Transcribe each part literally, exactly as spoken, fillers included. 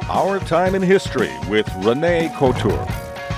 Our Time in History with Renee Couture.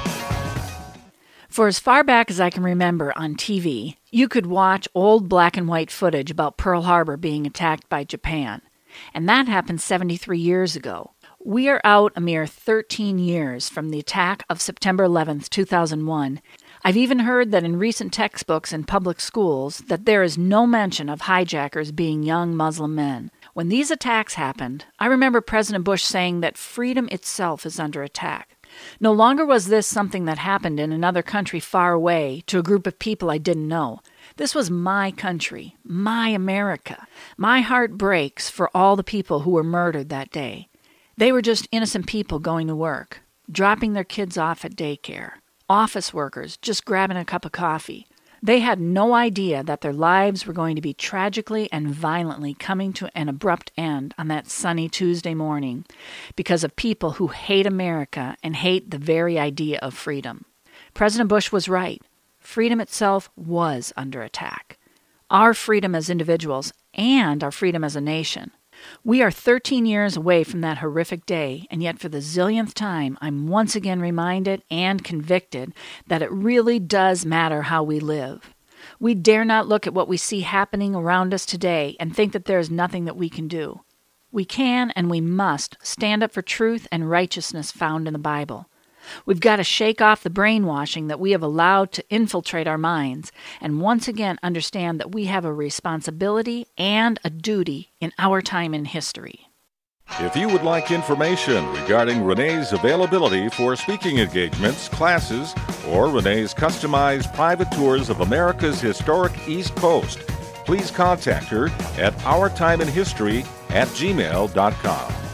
For as far back as I can remember on T V, you could watch old black and white footage about Pearl Harbor being attacked by Japan. And that happened seventy-three years ago. We are out a mere thirteen years from the attack of September eleventh, two thousand one. I've even heard that in recent textbooks in public schools that there is no mention of hijackers being young Muslim men. When these attacks happened, I remember President Bush saying that freedom itself is under attack. No longer was this something that happened in another country far away to a group of people I didn't know. This was my country, my America. My heart breaks for all the people who were murdered that day. They were just innocent people going to work, dropping their kids off at daycare, office workers just grabbing a cup of coffee. They had no idea that their lives were going to be tragically and violently coming to an abrupt end on that sunny Tuesday morning because of people who hate America and hate the very idea of freedom. President Bush was right. Freedom itself was under attack. Our freedom as individuals and our freedom as a nation. We are thirteen years away from that horrific day, and yet for the zillionth time, I'm once again reminded and convicted that it really does matter how we live. We dare not look at what we see happening around us today and think that there is nothing that we can do. We can and we must stand up for truth and righteousness found in the Bible. We've got to shake off the brainwashing that we have allowed to infiltrate our minds and once again understand that we have a responsibility and a duty in our time in history. If you would like information regarding Renee's availability for speaking engagements, classes, or Renee's customized private tours of America's historic East Coast, please contact her at ourtimeinhistory at gmail dot com.